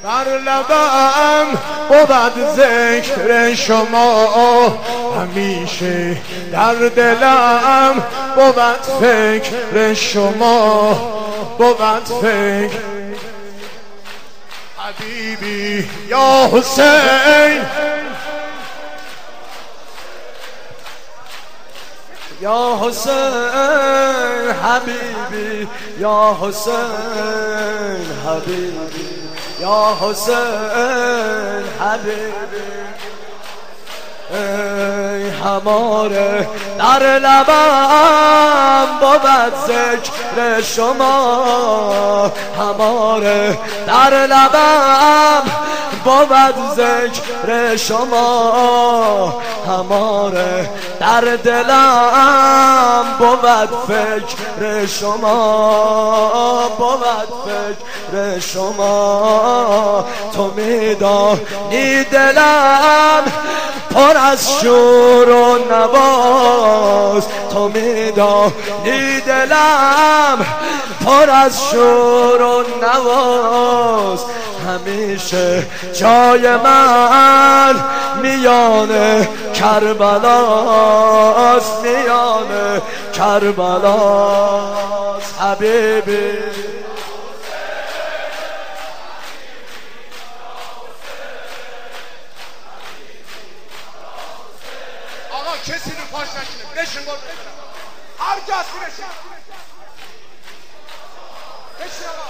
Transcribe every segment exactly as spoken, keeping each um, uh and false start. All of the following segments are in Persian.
بر لبم بود ذکر شما، همیشه در دلم بود فکر شما، بود فکر حبیبی یا حسین، یا حسین حبیبی، یا حسین حبیبی، یا حسین حبیبی. ای هماره در لبم بود ذکر شما، هماره در لبم بود ذکر شما، هماره در دلم بود فکر شما، بود فکر شما. تو میدانی دلم پر از شور و نواز، تو میدانی دلم پر از شور و نواز. همیشه جای من میان کربلاست، میان کربلاست حبیبی. آقا کسی رو پاش نشینه، بشین گل هر کسی بشین بشین آقا.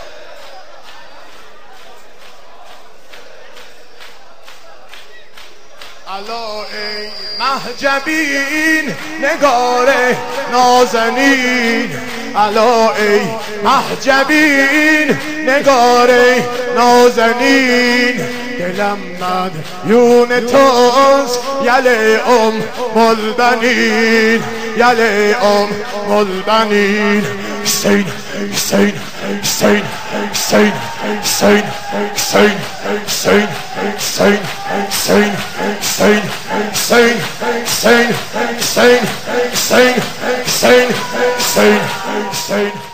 الا ای محجبین نگار نازنین، الا ای محجبین نگار نازنین. دلم مدیون توست یله ام البنین، یله ام البنین. حسین حسین حسین حسین حسین حسین حسین حسین حسین حسین حسین حسین حسین حسین حسین حسین حسین